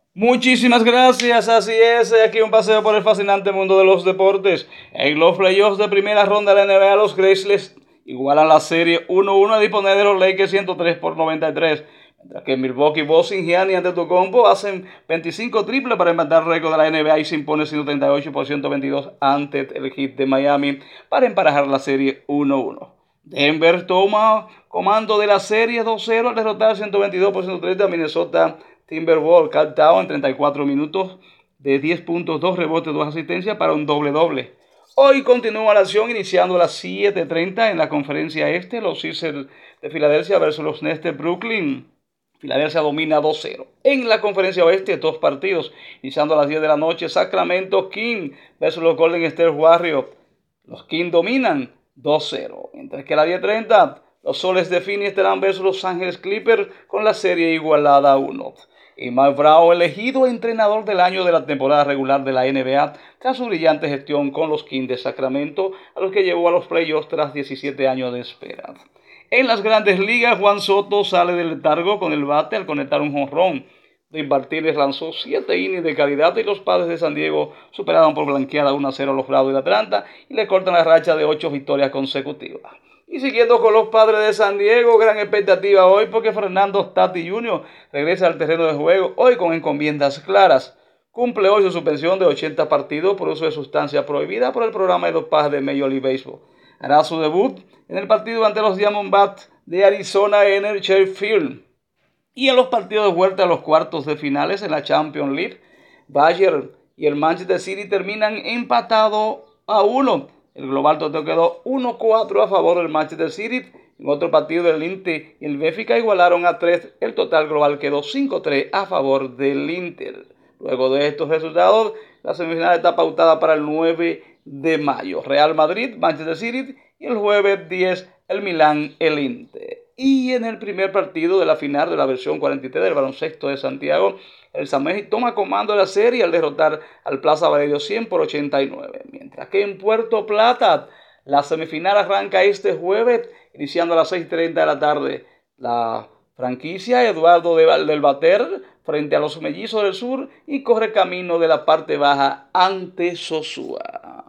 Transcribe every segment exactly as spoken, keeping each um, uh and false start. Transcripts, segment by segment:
Muchísimas gracias, así es, aquí un paseo por el fascinante mundo de los deportes. En los playoffs de primera ronda de la N B A, los Grizzlies igualan la serie uno uno a disponer de los Lakers ciento tres por noventa y tres. Mientras que Milwaukee Bucks, Giannis y Antetokounmpo hacen veinticinco triples para empatar el récord de la N B A y se impone ciento treinta y ocho por ciento veintidós ante el Heat de Miami para emparejar la serie uno uno. Denver toma comando de la serie dos cero al derrotar ciento veintidós por ciento treinta a Minnesota Timberwolves. Cal Down en treinta y cuatro minutos de diez puntos, dos rebotes, dos asistencias para un doble-doble. Hoy continúa la acción iniciando a las siete treinta en la conferencia este, los Sixers de Filadelfia versus los Nets de Brooklyn. Filadelfia domina dos cero. En la conferencia oeste, dos partidos, iniciando a las diez de la noche, Sacramento Kings versus los Golden State Warriors. Los Kings dominan dos cero. Mientras que a las diez treinta, los Soles de Phoenix estarán versus Los Ángeles Clippers con la serie igualada a uno. Y Mike Brown elegido entrenador del año de la temporada regular de la N B A tras su brillante gestión con los Kings de Sacramento, a los que llevó a los playoffs tras diecisiete años de espera. En las grandes ligas, Juan Soto sale del letargo con el bate al conectar un jonrón. Dave Martínez lanzó siete innings de calidad y los Padres de San Diego superaron por blanqueada uno a cero a los Bravos de Atlanta y le cortan la racha de ocho victorias consecutivas. Y siguiendo con los Padres de San Diego, gran expectativa hoy porque Fernando Tatis junior regresa al terreno de juego hoy con encomiendas claras. Cumple hoy su suspensión de ochenta partidos por uso de sustancia prohibida por el programa de dopaje de Major League Baseball. Hará su debut en el partido ante los Diamondbacks de Arizona en el Chase Field. Y en los partidos de vuelta a los cuartos de finales en la Champions League, Bayern y el Manchester City terminan empatados a uno. El global total quedó uno cuatro a favor del Manchester City. En otro partido, el Inter y el Benfica igualaron a tres. El total global quedó cinco tres a favor del Inter. Luego de estos resultados, la semifinal está pautada para el nueve de mayo. Real Madrid, Manchester City y el jueves diez, el Milán, el Inter. Y en el primer partido de la final de la versión cuarenta y tres del baloncesto de Santiago, el Sameji toma comando de la serie al derrotar al Plaza Valerio cien por ochenta y nueve. Mientras que en Puerto Plata, la semifinal arranca este jueves, iniciando a las seis treinta de la tarde. La franquicia Eduardo de Valdelbater frente a los Mellizos del Sur y corre camino de la parte baja ante Sosúa.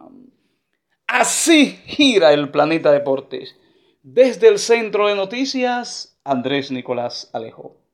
Así gira el planeta Deportes. Desde el Centro de Noticias, Andrés Nicolás Alejo.